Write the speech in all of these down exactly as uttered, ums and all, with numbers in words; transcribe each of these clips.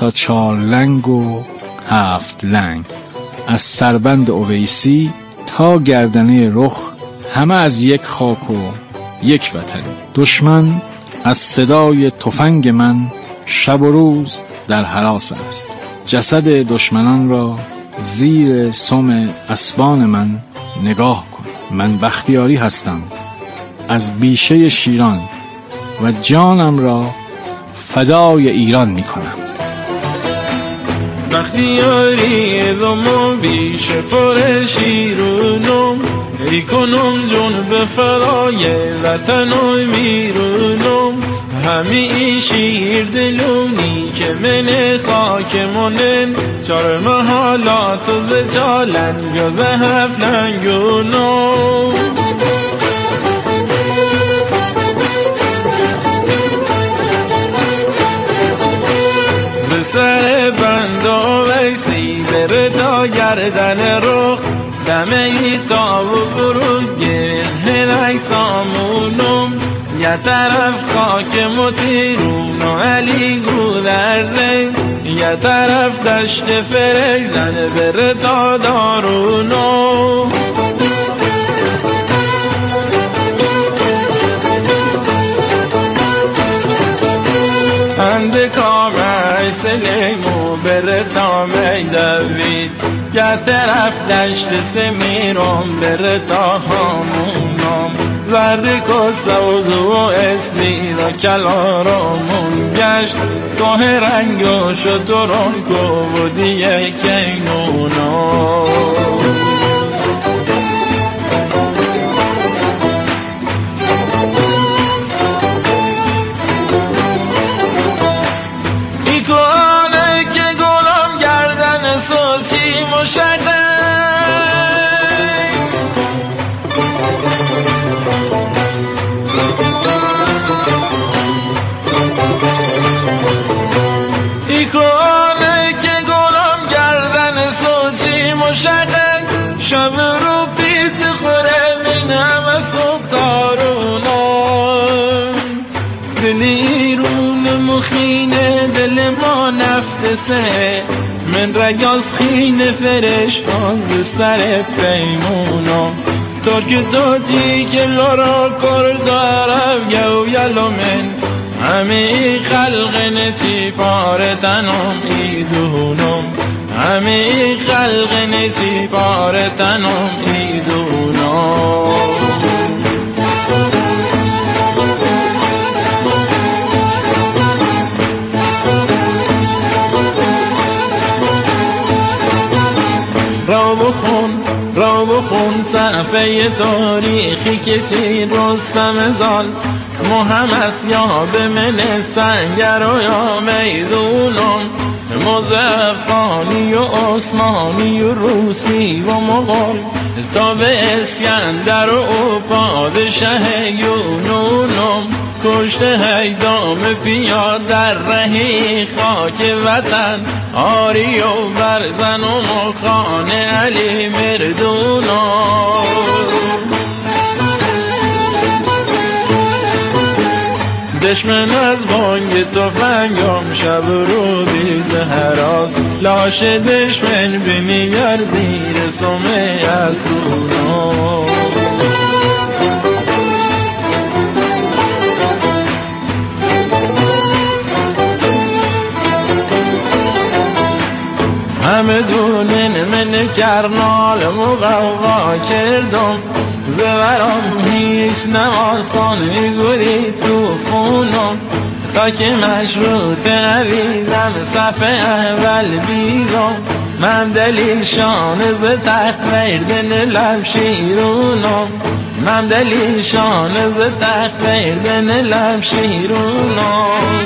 تا چار لنگ و هفت لنگ، از سربند اویسی تا گردنه رخ، همه از یک خاک و یک وطنی. دشمن از صدای تفنگ من شب و روز در هراس است. جسد دشمنان را زیر سم اسبان من نگاه کن. من بختیاری هستم از بیشه شیران و جانم را فدای ایران می کنم. بختیاری دم بیشه پر شیرونم، ای کنم جون به فدای وطن و میرونم. همی شیر دلونی که من خاک منن، چار محالات و زجالن یا زهف لنگونم. ز سر بند و ویسی بره تا گردن رخ، دمه ای تا و برو گره سامونم. یه طرف خاک متیرون و علی گودرزه، یه طرف دشت فریزن بره تا دارونو. اند کامه سلیمو بره تا میدوید، یه طرف دشت سمیرم بره تا همونم. زرد کستوزو و اسمید و کلارمون گشت، گاه رنگ و شتران کو و دیگه کینونا. ای کنه که گلم گردن سوچی مشده، ای کنه که گلم گردن سوچی مشده، شب رو پیت خوره من همه صبح تارونم. دل ایرون مخینه دل ما نفتسه، من رگاز خین فرشتان به سر پیمونم. ترک توجی که لورا کرد عرب گو یلو من، همه خلق نچی پار تنم ایدونم. همه خلق نچی پار تنم ایدونم. را بخون را بخون صفحه تاریخی که چی رستم زال، مهم است یا به من سنگر و یا میدونم. مظفرخانی و عثمانی و روسی و مغول، تا به اسکندر و پادشه یونونم. کشته هیدام پیاد در رهی خاک وطن، آری و برزن و خانه علی مردونم. دشمن از بانگ تفنگم شب رو دید هراس، لاش دشمن بنگر زیر سمه از دونم. همه دونن من کرنال مقوقا کردم، زورم هیچ نماستان میگوری تو فونم. تا که مشروط ندیدم صفحه اول بیدم، من دلیل شانه ز تخت وردن لب شیرونم. من دلیل شانه ز تخت وردن لب شیرونم.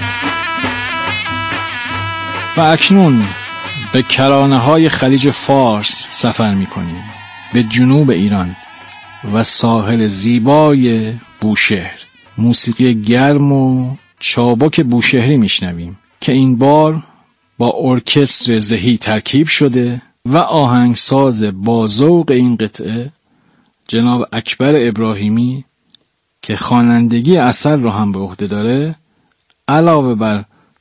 و اکنون به کرانه های خلیج فارس سفر می کنیم، به جنوب ایران و ساحل زیبای بوشهر. موسیقی گرم و چابک بوشهری میشنویم که این بار با ارکستر زهی ترکیب شده و آهنگساز با ذوق این قطعه جناب اکبر ابراهیمی که خوانندگی اثر رو هم به عهده داره، علاوه بر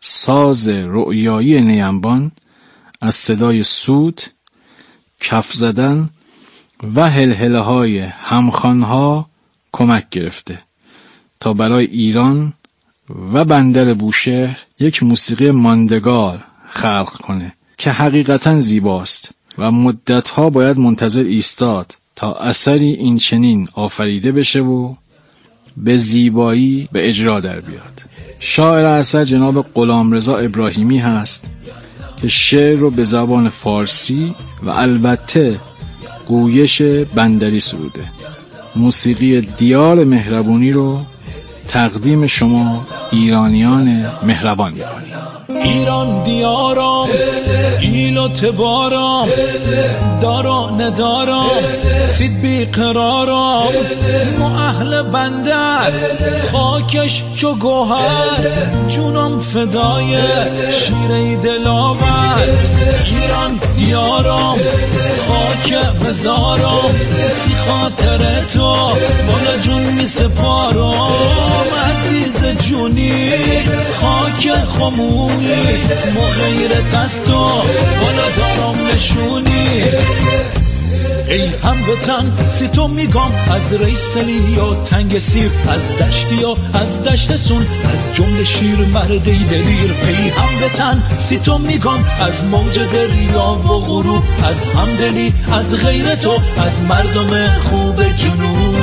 ساز رؤیایی نیمبان از صدای سوت، کف زدن و هلهله های همخوانها کمک گرفته تا برای ایران و بندر بوشهر یک موسیقی ماندگار خلق کنه که حقیقتاً زیباست و مدتها باید منتظر ایستاد تا اثری این چنین آفریده بشه و به زیبایی به اجرا در بیاد. شاعر اثر جناب غلامرضا ابراهیمی هست که شعر رو به زبان فارسی و البته گویش بندری سروده. موسیقی دیار مهربونی رو تقدیم شما ایرانیان مهربان می‌کنیم. ایران دیارم، ایلت بارم، دارا ندارم، سید بیقرارم، ما اهل بندر، خاکش چو گوهر، جونم فدای شیره دلاور. ایران دیارم، خاک مزارم، سی خاطر تو بالا جون می سپارم. عزیز جونی خاک خمونی، ما غیر دستو بالا دارم نشونی. ای هموطن سی تو میگم، از ریسلی و تنگ سیر، از دشتی و از دشت سون، از جمله شیر مرده دلیر. ای هموطن سی تو میگم، از موج دریا و غروب، از همدلی از غیر تو، از مردم خوب جنوب.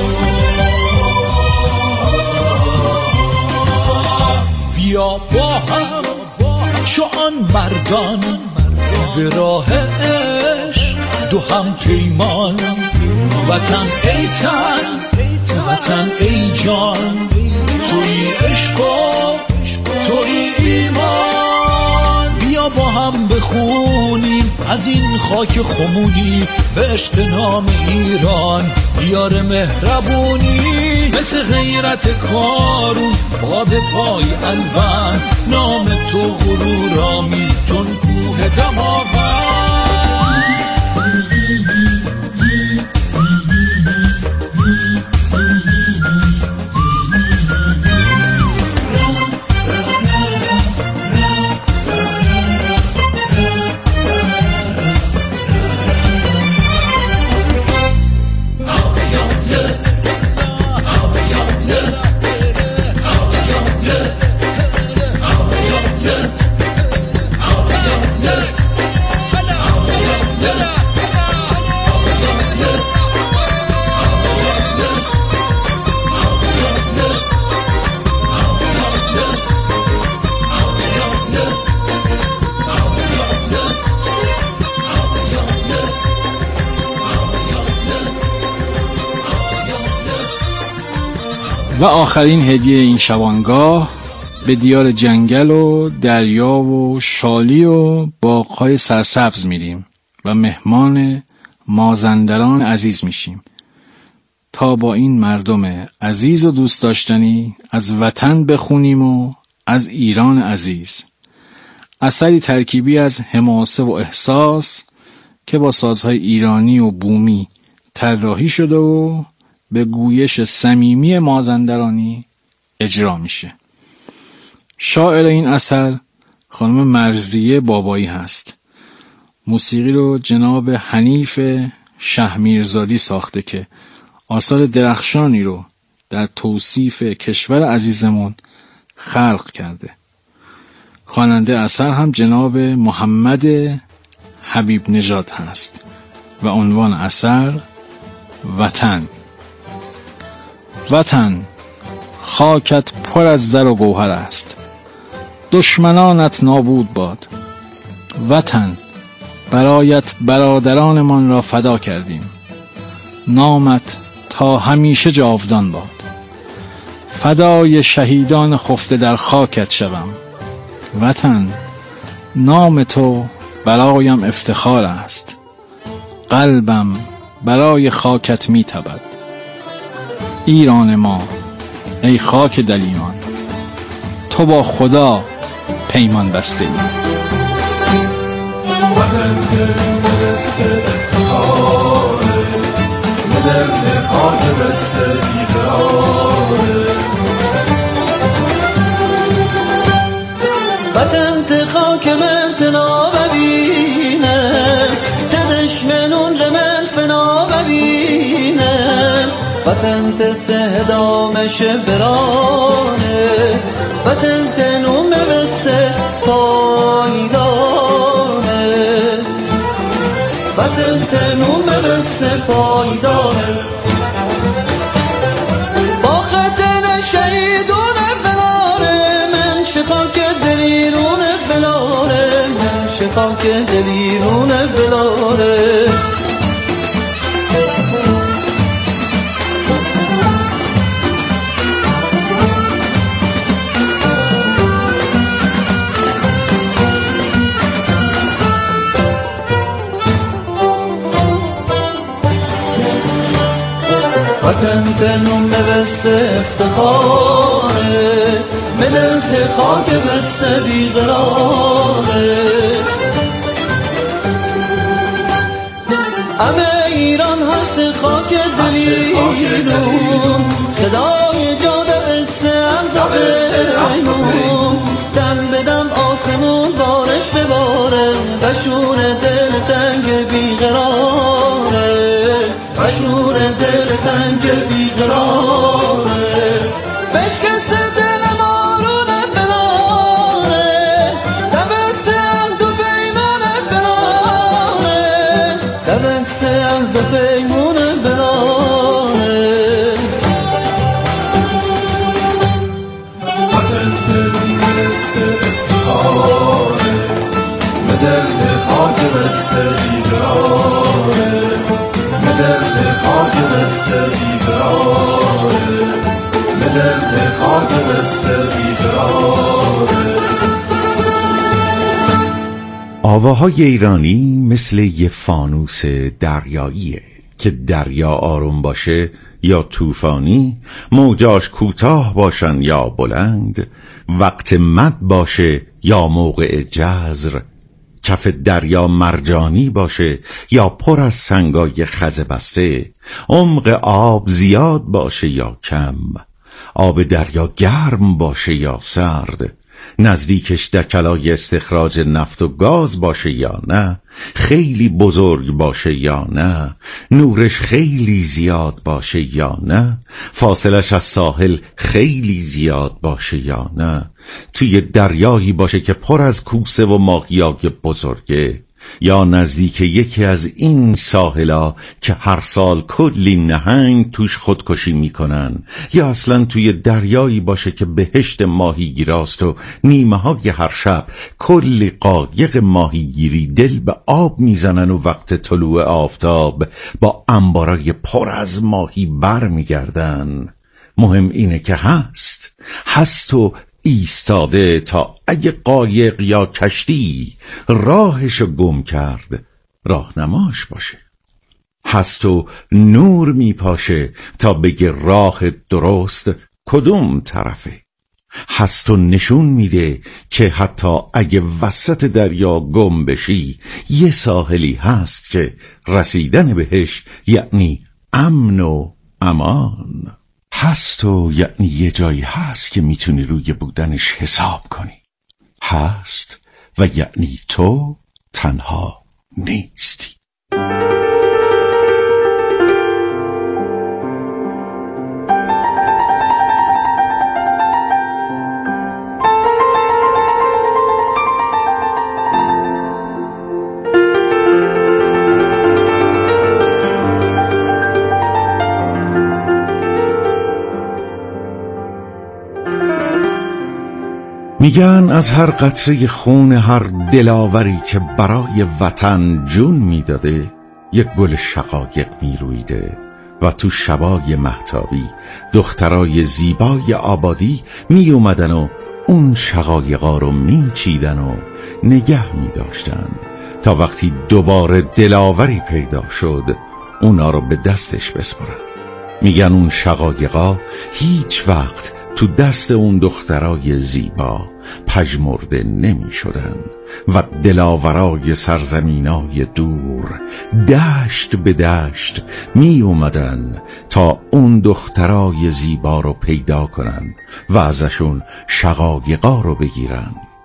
بیا با هم چو آن مردان به راه عشق دو هم پیمان. وطن ای تن، وطن ای جان، توی عشق و توی ایمان. بیا با هم بخونیم از این خاک خمونی، به عشق نام ایران دیار مهربونی. مثل غیرت کارون پا به پای الوان، نام تو غرور آمیز چون کوه دماوند. و آخرین هدیه این شبانگاه به دیار جنگل و دریا و شالی و باغ‌های سرسبز میریم و مهمان مازندران عزیز میشیم تا با این مردم عزیز و دوست داشتنی از وطن بخونیم و از ایران عزیز. اثری ترکیبی از حماسه و احساس که با سازهای ایرانی و بومی طراحی شده و به گویش صمیمی مازندرانی اجرا میشه. شاعر این اثر خانم مرضیه بابایی هست. موسیقی رو جناب حنیف شهمیرزادی ساخته که آثار درخشانی رو در توصیف کشور عزیزمون خلق کرده. خواننده اثر هم جناب محمد حبیب نژاد هست و عنوان اثر وطن. وطن خاکت پر از زر و گوهر است، دشمنانت نابود باد. وطن برایت برادرانمان را فدا کردیم، نامت تا همیشه جاودان باد. فدای شهیدان خفته در خاکت شوم، وطن نام تو برایم افتخار است. قلبم برای خاکت می تپد. ایران ما ای خاک دلیمان، تو با خدا پیمان بسته ای. وطن دلسته افتخاره، ندرد خاک بسته بیقراره. خاک من تنا ببینم تدش منون رمن فنا ببینم وطن تسه دامش برانه وطن تنوم بسه پایدانه وطن تنوم بسه پایدانه با خطن شهیدون بلاره من شخاک دلیرون بلاره من شخاک دلیرون بلاره وطن تنوم بس افتخاره مدل تخاک بس بیقراره همه ایران هست خاک دلیرون خدای جاده بس هم دبیمون دم بدم آسمون بارش بباره بشور دل تنگ بیقراره بشور دل تنگ بیقراره بشکست دل مارونه بلاره دبست عهد و پیمونه بلاره دبست عهد و پیمونه بلاره وطن ترس خاره مدرد خاک بست بیقراره مدرد خاک بست بیقراره مدرد خاک بست بیقراره. آواهای ایرانی مثل یه فانوس دریاییه که دریا آروم باشه یا طوفانی، موجاش کوتاه باشن یا بلند، وقت مد باشه یا موقع جزر، کف دریا مرجانی باشه یا پر از سنگای خز بسته، عمق آب زیاد باشه یا کم، آب دریا گرم باشه یا سرد، نزدیکش دکلای استخراج نفت و گاز باشه یا نه، خیلی بزرگ باشه یا نه، نورش خیلی زیاد باشه یا نه، فاصلش از ساحل خیلی زیاد باشه یا نه، توی دریایی باشه که پر از کوسه و ماهیای بزرگه، یا نزدیک یکی از این ساحلا که هر سال کلی نهنگ توش خودکشی میکنن، یا اصلا توی دریایی باشه که بهشت ماهیگیراست و نیمه های هر شب کلی قایق ماهیگیری دل به آب میزنن و وقت طلوع آفتاب با انبارای پر از ماهی بر میگردن. مهم اینه که هست هست و ایستاده تا اگه قایق یا کشتی راهشو گم کرد راهنماش باشه، هست و نور میپاشه تا بگه راه درست کدوم طرفه، هست و نشون میده که حتی اگه وسط دریا گم بشی یه ساحلی هست که رسیدن بهش یعنی امن و امان. هست و یعنی یه جایی هست که میتونی روی بودنش حساب کنی، هست و یعنی تو تنها نیستی. میگن از هر قطره خون هر دلاوری که برای وطن جون میداده یک گل شقایق میرویده و تو شبای مهتابی دخترای زیبای آبادی می اومدن و اون شقایقا رو میچیدن و نگه میداشتن تا وقتی دوباره دلاوری پیدا شد اونا رو به دستش بسپرن. میگن اون شقایقا هیچ وقت تو دست اون دخترای زیبا پژمرده نمی شدن و دلاورای سرزمینای دور دشت به دشت می اومدن تا اون دخترای زیبا رو پیدا کنن و ازشون شقایقا رو بگیرن.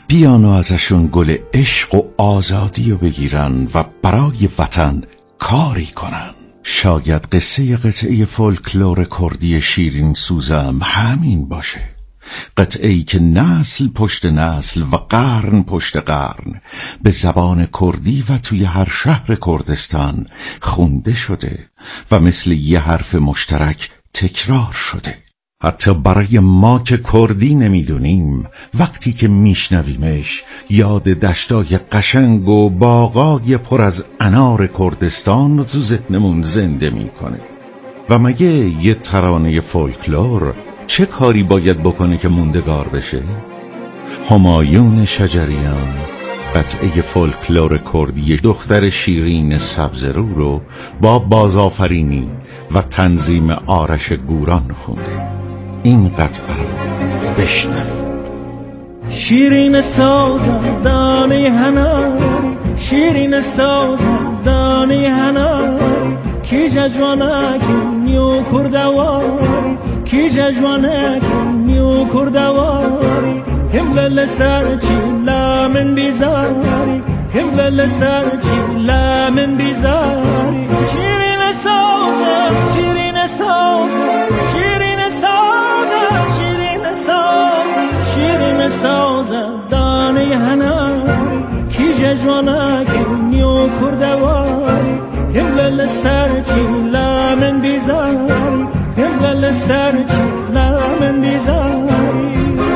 بیان و ازشون گل عشق و آزادی رو بگیرن و برای وطن کاری کنن. شاید قصه قطعه فولکلور کردی شیرین سوزم همین باشه، قطعه‌ای که نسل پشت نسل و قرن پشت قرن به زبان کردی و توی هر شهر کردستان خونده شده و مثل یه حرف مشترک تکرار شده. حتی برای ما که کردی نمیدونیم وقتی که میشنویمش یاد دشتای قشنگ و باغای پر از انار کردستان رو تو ذهنمون زنده میکنه. و مگه یه ترانه فولکلور چه کاری باید بکنه که موندگار بشه؟ همایون شجریان قطعه فولکلور کردی دختر شیرین سبزرو رو با بازآفرینی و تنظیم آرش گوران خونده. این قطعه رو بشنویم. شیرین سازم دانه هناری، شیرین سازم دانه هناری، کی جوانکی نیو کردواری، کی جوانکی نیو کردواری، همل سرچی لامن بیزاری، همل سرچی لامن بیزاری. شیرین سازم شیرین سازم شیرین سازم شیرین سازم شیرین سازم دانه هناری، کی جوانکی نیو کردواری، همل سرچی لامن بیزاری، همل سرچی لامن بیزاری.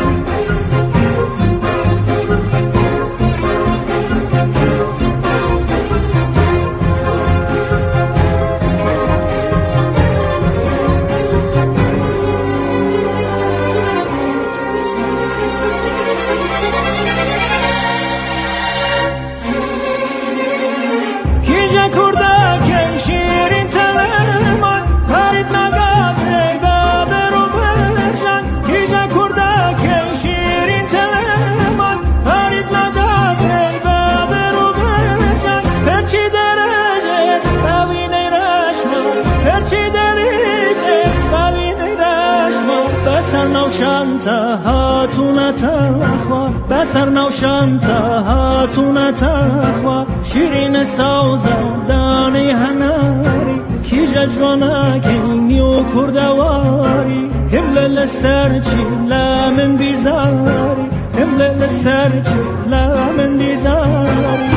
نوشانتا هاتون تخوا بسر نوشانتا هاتون تخوا، شیرین سازم دانه هناری، کی جوانکی نیو کردواری، همل سرچی لامن بیزاری، همل سرچی لامن بیزاری.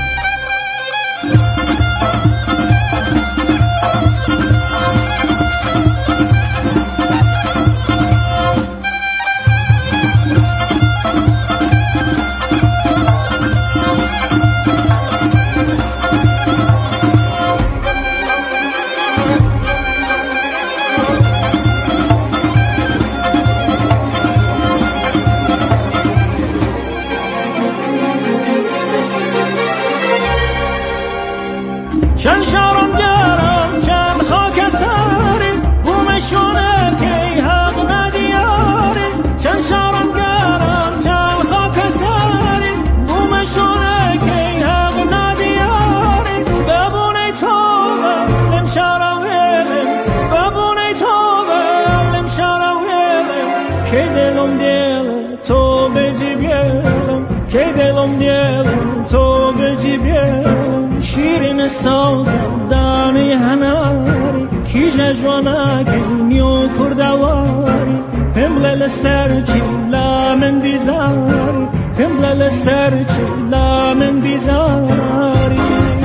چند شارم گرم چند خاک ساری، بومشونه که حق ندیاری، چند شارم گرم چند خاک ساری، بومشونه که حق ندیاری. ببونه توبه لم شارویلم، ببونه توبه لم شارویلم، که دلم دیل تو بجیبیلم، که دلم دیل تو بجیبیلم. شیرین سازم دانه هناری، کی جوانکی نیو کردواری، همل سرچی لامن بیزاری، همل سرچی لامن بیزاری.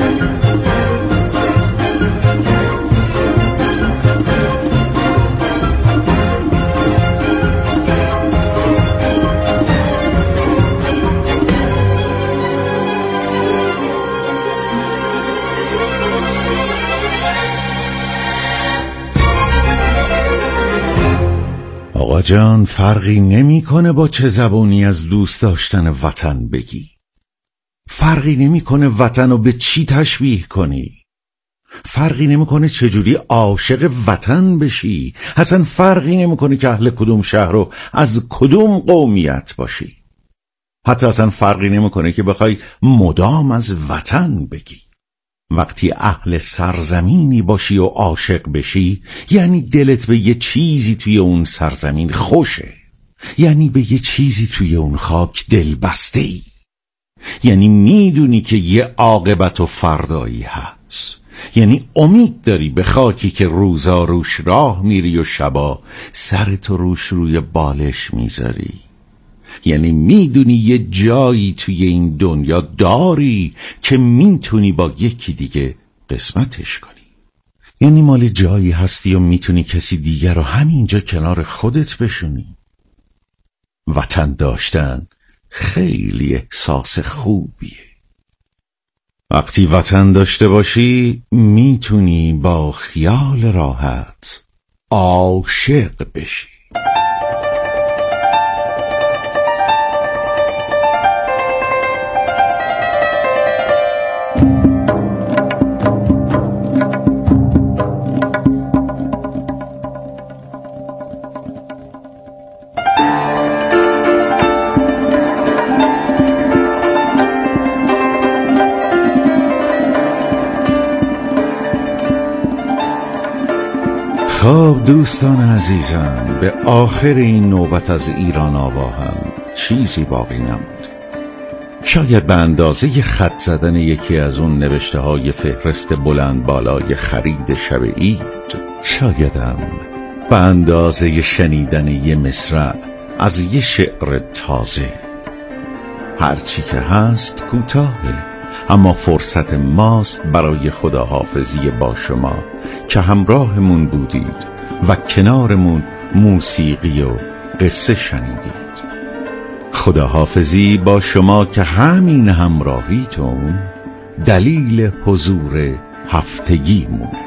آقا جان فرقی نمیکنه با چه زبانی از دوست داشتن وطن بگی، فرقی نمیکنه وطن رو به چی تشبیه کنی، فرقی نمیکنه چجوری عاشق وطن بشی، اصلا فرقی نمیکنه که اهل کدوم شهر رو از کدوم قومیت باشی، حتی اصلا فرقی نمیکنه که بخوای مدام از وطن بگی. وقتی اهل سرزمینی باشی و عاشق بشی یعنی دلت به یه چیزی توی اون سرزمین خوشه، یعنی به یه چیزی توی اون خاک دل بسته ای. یعنی میدونی که یه عاقبت و فردایی هست. یعنی امید داری به خاکی که روزا روش راه میری و شبا سرتو روش روی بالش میذاری. یعنی میدونی یه جایی توی این دنیا داری که میتونی با یکی دیگه قسمتش کنی. یعنی مال جایی هستی و میتونی کسی دیگر رو همینجا کنار خودت بشونی. وطن داشتن خیلی احساس خوبیه. وقتی وطن داشته باشی میتونی با خیال راحت عاشق بشی. خب دوستان عزیزم، به آخر این نوبت از ایران آوا هم چیزی باقی نمونده. شاید به اندازه خط زدن یکی از اون نوشته های فهرست بلند بالای خرید شب عید، شایدم به اندازه شنیدن یه مصرع از یه شعر تازه. هرچی که هست کوتاهه، اما فرصت ماست برای خداحافظی با شما که همراهمون بودید و کنارمون موسیقی و قصه شنیدید. خداحافظی با شما که همین همراهیتون دلیل حضور هفتگی مونه.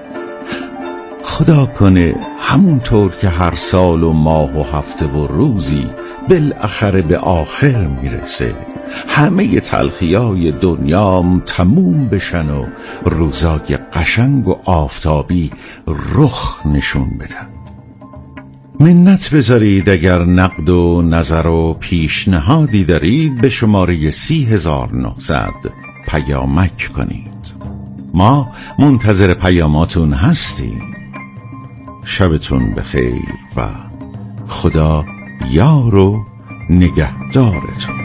خدا کنه همونطور که هر سال و ماه و هفته و روزی بالاخره به آخر میرسه، همه تلخیای دنیام تموم بشن و روزای قشنگ و آفتابی رخ نشون بدن. منت بذارید اگر نقد و نظر و پیشنهادی دارید به شماره سی هزار و نهصد پیامک کنید. ما منتظر پیاماتون هستیم. شبتون بخیر و خدا یار و نگهدارتون.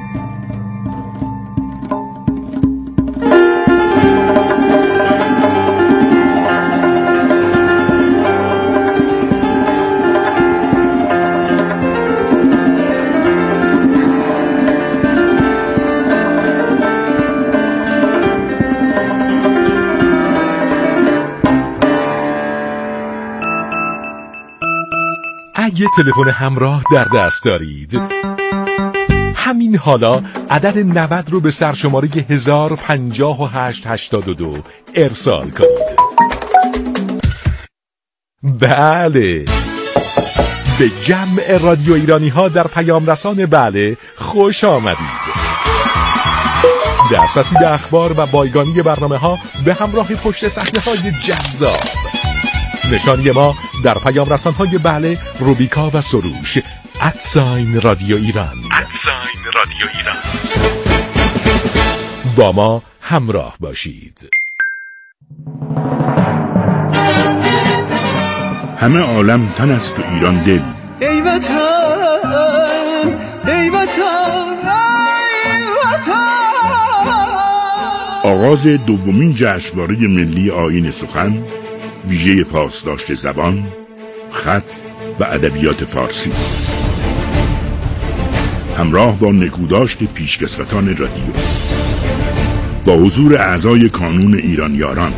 اگه تلفن همراه در دست دارید، همین حالا عدد نود رو به سرشماره هزار و پنجاه و هشت هشتاد و دو ارسال کنید. بله، به جمع رادیو ایرانی ها در پیام رسان بله خوش آمدید. دسترسی به اخبار و بایگانی برنامه ها به همراه پشت صحنه های جذاب. نشانی ما در پیام رسان های بله، روبیکا و سروش، ادساین رادیو ایران، ادساین رادیو ایران. با ما همراه باشید. همه عالم تن است و ایران دل. ای وطن، ای وطن، ای وطن. آغاز دومین جشنواره ملی آیین سخن، ویژه پاسداشت زبان، خط و ادبیات فارسی، همراه با نکوداشت پیشکسوتان رادیو، با حضور اعضای کانون ایران یاران.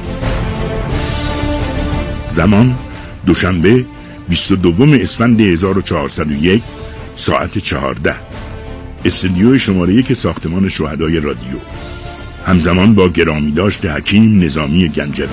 زمان دوشنبه بیست و دوم اسفند هزار و چهارصد و یک ساعت چهارده، استودیو شماره یک ساختمان شهدای رادیو، همزمان با گرامی داشت حکیم نظامی گنجوی.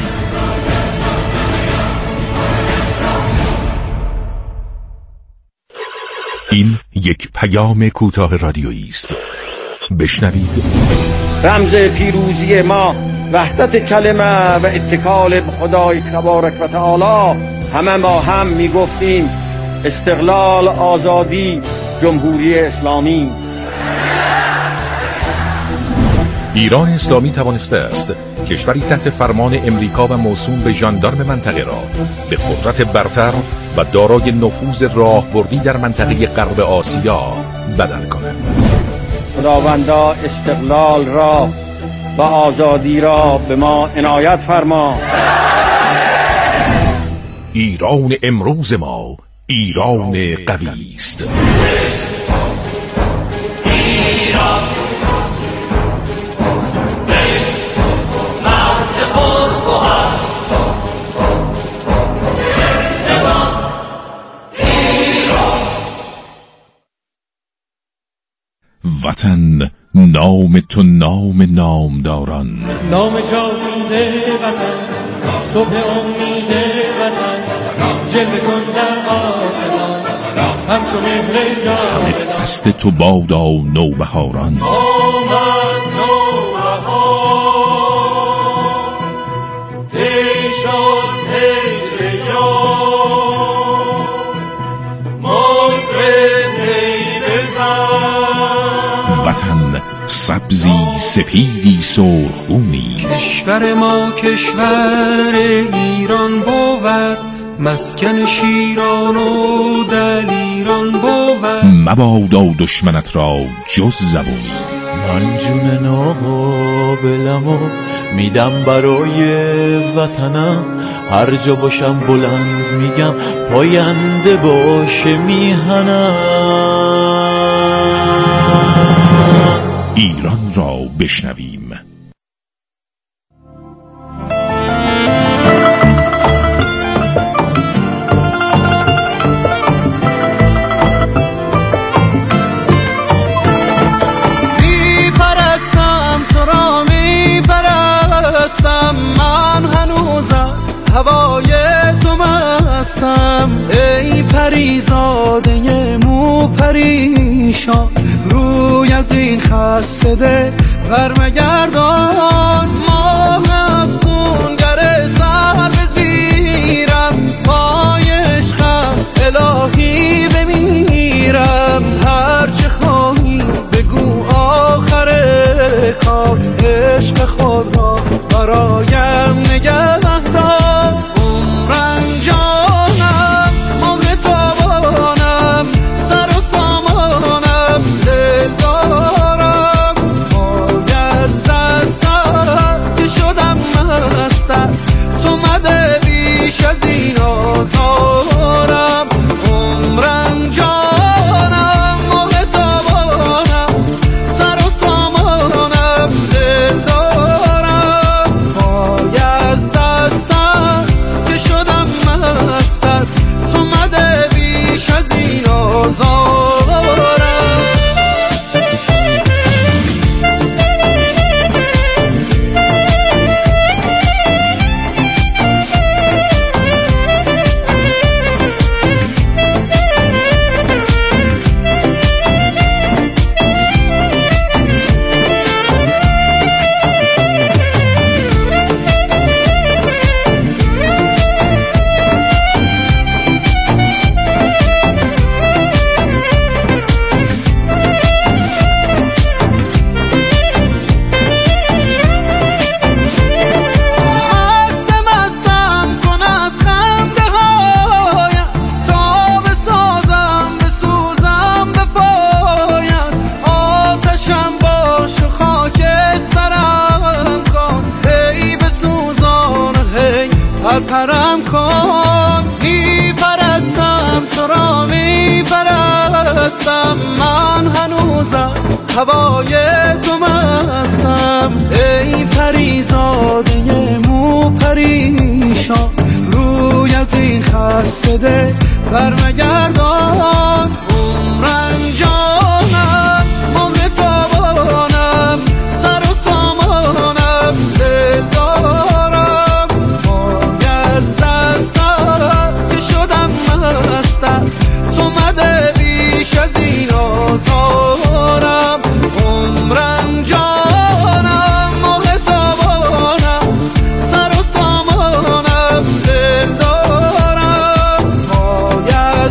این یک پیام کوتاه رادیویی است. بشنوید. رمز پیروزی ما وحدت کلمه و اتکال به خدای تبارک و تعالی. همه ما هم میگفتیم استقلال، آزادی، جمهوری اسلامی. ایران اسلامی توانسته است کشوری تحت فرمان امریکا و موسوم به ژاندارم منطقه را به قدرت برتر و دارای نفوذ راهبردی در منطقه غرب آسیا بدل کند. خداوندا استقلال را و آزادی را به ما عنایت فرما. ایران امروز ما ایران قوی است. ایران وطن نام تو نام نامداران، نام جاوید وطن، صبح امید وطن، جلوه کن در آسمان همچون مهر جاودان. همه فصل تو بادا نوبهاران، آمد نوبهار تی شد هجر یار، مطرب نی بزن. وطن سبزی سپیدی سرخگونی، کشور ما کشور ایران بود، مسکن شیران و دلیران بود. مبادا دشمنت را جز زبونی، من جون ناقابلم و میدم برای وطنم، هر جا باشم بلند میگم پاینده باشه میهنم. ایران را بشنویم. من هنوز از هوای تو مستم، ای پریزاده مو پریشان، روی از این خسته ده برمگردان. ماه افسونگر سر بزیرم، پای عشقت الهی بمیرم. هرچه خواهی بگو آخر کار، عشق خود را برایم نگه دار. عمرم جانم موقع تابانم، سر و سامانم دل دارم. پای از دستم که شدم مستم، تو مده بیش از این آزارم. عمرم جانم موقع تابانم، سر و سامانم دل دارم. پای از دستت که شدم مستت، تو مده بیش از این آزارم. پرم کن، میپرستم تو را میپرستم. من هنوز از هوای تو مستم، ای پریزاده مو پریشان، روی از این خسته ده برمگردان. عمرم جانم موقع تابانم، سر و سامانم دل دارم. از دستت که شدم مستم، تو مده بیش از این آزارم. عمرم جانم موقع تابانم، سر و سامانم دل دارم. پای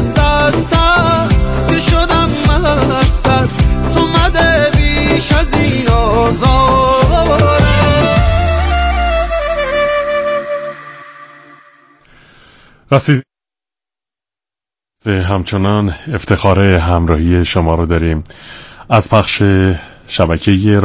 رسید همچنان افتخار همراهی شما رو داریم از پخش شبکه